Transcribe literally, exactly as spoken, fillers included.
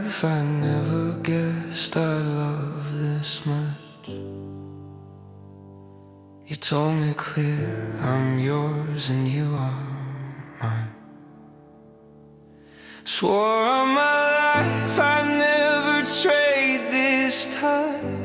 life, I never guessed I'd love this much. You told me clear, I'm yours and you are mine. Swore on my